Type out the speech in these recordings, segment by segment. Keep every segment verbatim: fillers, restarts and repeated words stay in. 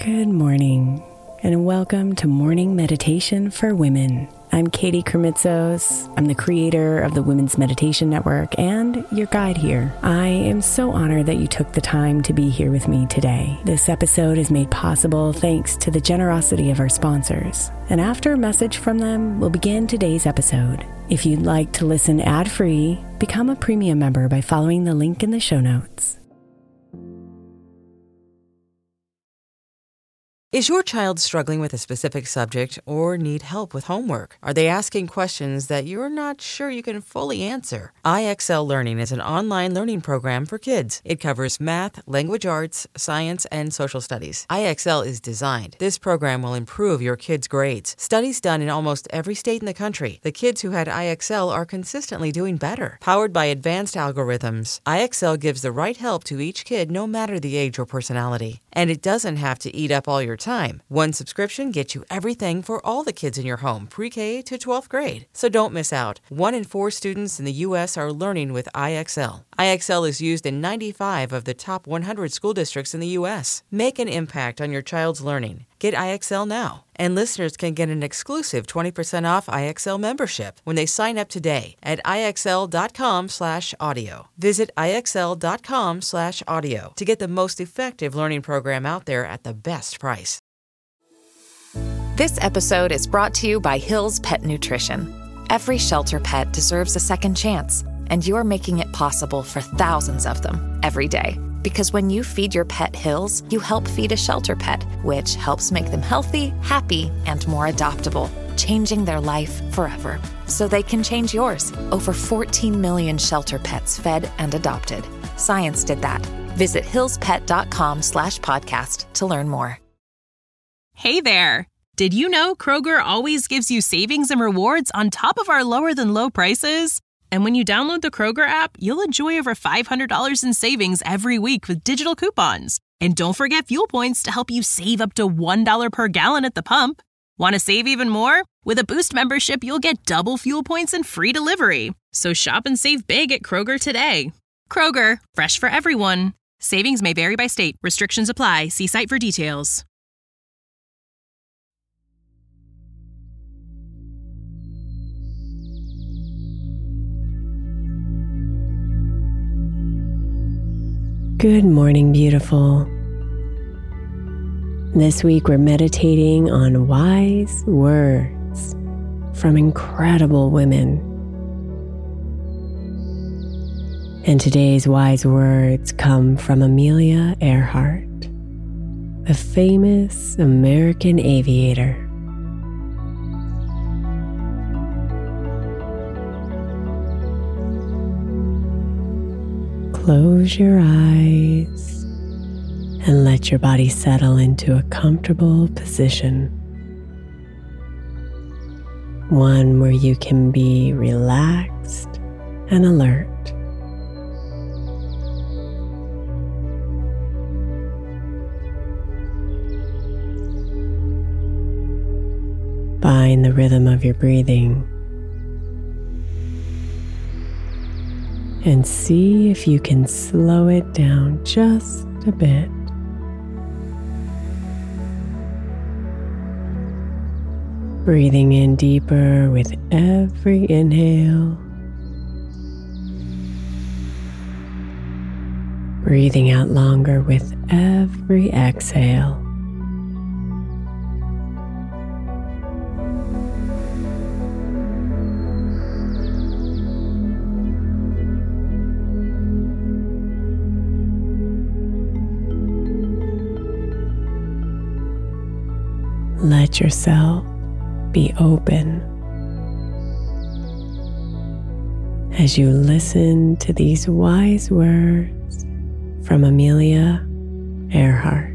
Good morning, and welcome to Morning Meditation for Women. I'm Katie Kermitzos. I'm the creator of the Women's Meditation Network and your guide here. I am so honored that you took the time to be here with me today. This episode is made possible thanks to the generosity of our sponsors. And after a message from them, we'll begin today's episode. If you'd like to listen ad-free, become a premium member by following the link in the show notes. Is your child struggling with a specific subject or need help with homework? Are they asking questions that you're not sure you can fully answer? I X L Learning is an online learning program for kids. It covers math, language arts, science, and social studies. I X L is designed. This program will improve your kids' grades. Studies done in almost every state in the country. The kids who had I X L are consistently doing better. Powered by advanced algorithms, I X L gives the right help to each kid no matter the age or personality. And it doesn't have to eat up all your time. One subscription gets you everything for all the kids in your home, pre-K to twelfth grade. So don't miss out. One in four students in the U S are learning with I X L. I X L is used in ninety-five of the top one hundred school districts in the U S. Make an impact on your child's learning. Get I X L now. And listeners can get an exclusive twenty percent off I X L membership when they sign up today at IXL.com slash audio. Visit IXL.com slash audio to get the most effective learning program out there at the best price. This episode is brought to you by Hill's Pet Nutrition. Every shelter pet deserves a second chance, and you're making it possible for thousands of them every day. Because when you feed your pet Hills, you help feed a shelter pet, which helps make them healthy, happy, and more adoptable, changing their life forever. So they can change yours. Over fourteen million shelter pets fed and adopted. Science did that. Visit hillspet.com slash podcast to learn more. Hey there. Did you know Kroger always gives you savings and rewards on top of our lower than low prices? And when you download the Kroger app, you'll enjoy over five hundred dollars in savings every week with digital coupons. And don't forget fuel points to help you save up to one dollar per gallon at the pump. Want to save even more? With a Boost membership, you'll get double fuel points and free delivery. So shop and save big at Kroger today. Kroger, fresh for everyone. Savings may vary by state. Restrictions apply. See site for details. Good morning, beautiful. This week we're meditating on wise words from incredible women. And today's wise words come from Amelia Earhart, the famous American aviator. Close your eyes and let your body settle into a comfortable position. One where you can be relaxed and alert. Find the rhythm of your breathing. And see if you can slow it down just a bit. Breathing in deeper with every inhale. Breathing out longer with every exhale. Let yourself be open as you listen to these wise words from Amelia Earhart.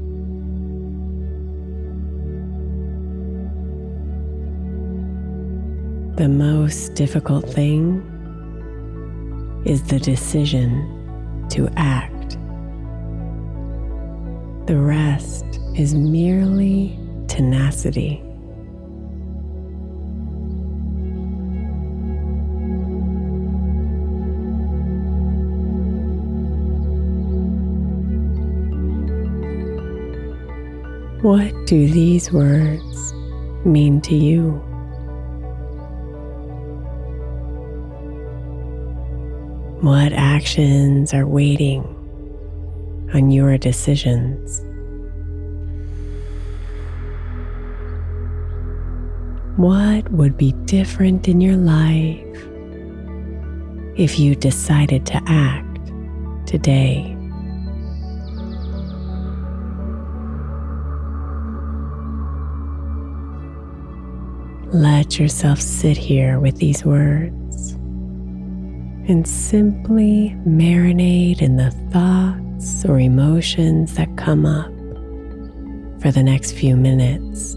The most difficult thing is the decision to act. The rest is merely tenacity. What do these words mean to you? What actions are waiting on your decisions? What would be different in your life if you decided to act today? Let yourself sit here with these words and simply marinate in the thoughts or emotions that come up for the next few minutes.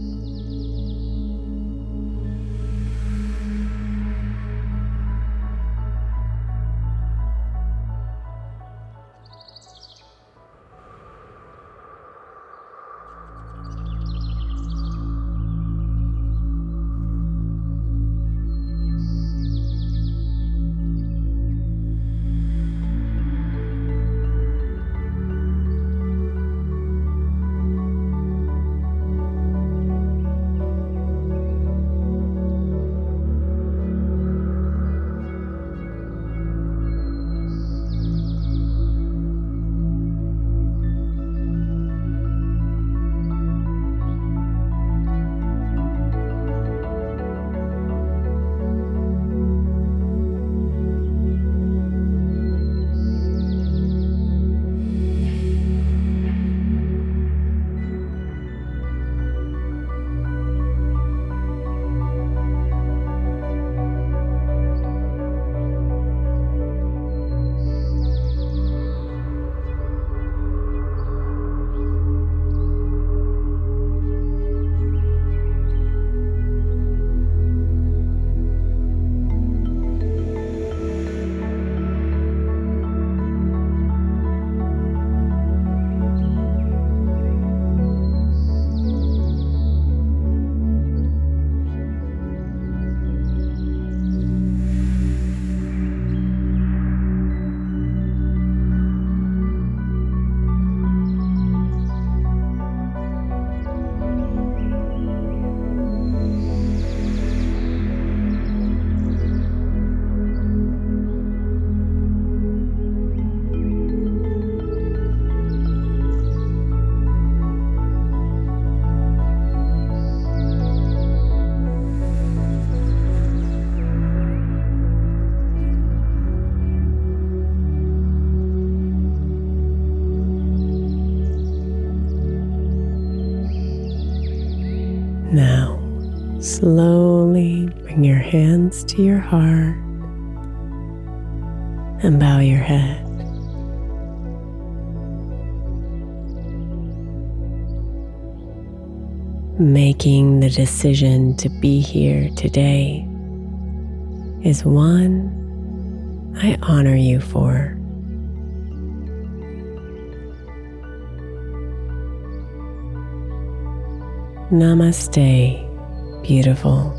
Now, slowly bring your hands to your heart and bow your head. Making the decision to be here today is one I honor you for. Namaste, beautiful.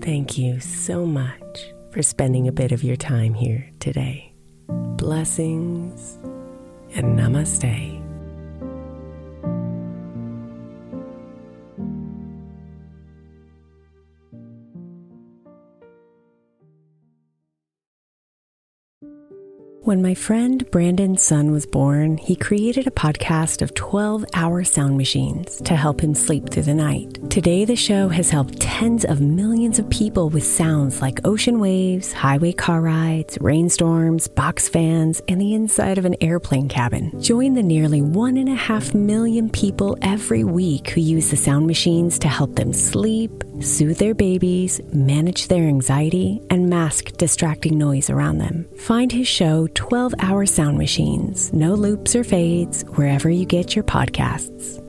Thank you so much for spending a bit of your time here today. Blessings and namaste. When my friend Brandon's son was born, he created a podcast of twelve-hour sound machines to help him sleep through the night. Today, the show has helped tens of millions of people with sounds like ocean waves, highway car rides, rainstorms, box fans, and the inside of an airplane cabin. Join the nearly one and a half million people every week who use the sound machines to help them sleep, soothe their babies, manage their anxiety, and mask distracting noise around them. Find his show, twelve-hour Sound Machines, no loops or fades, wherever you get your podcasts.